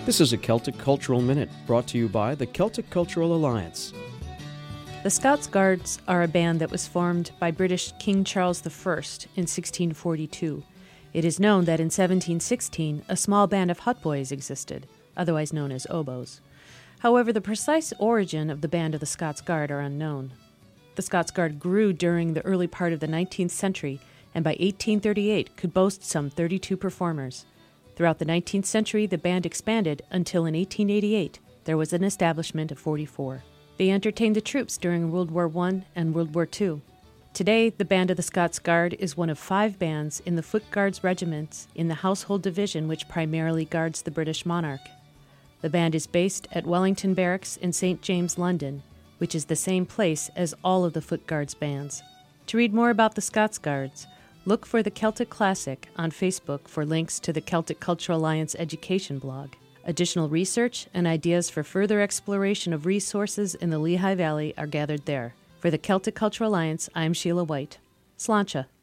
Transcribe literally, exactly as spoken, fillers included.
This is a Celtic Cultural Minute brought to you by the Celtic Cultural Alliance. The Scots Guards are a band that was formed by British King Charles the First in sixteen forty-two. It is known that in seventeen sixteen a small band of Hutboys existed, otherwise known as oboes. However, the precise origin of the band of the Scots Guard are unknown. The Scots Guard grew during the early part of the nineteenth century, and by eighteen thirty-eight could boast some thirty-two performers. Throughout the nineteenth century, the band expanded until in eighteen eighty-eight there was an establishment of forty-four. They entertained the troops during World War One and World War Two. Today, the Band of the Scots Guard is one of five bands in the Foot Guards regiments in the Household Division, which primarily guards the British monarch. The band is based at Wellington Barracks in Saint James, London, which is the same place as all of the Foot Guards bands. To read more about the Scots Guards, look for the Celtic Classic on Facebook for links to the Celtic Cultural Alliance education blog. Additional research and ideas for further exploration of resources in the Lehigh Valley are gathered there. For the Celtic Cultural Alliance, I'm Sheila White. Sláinte.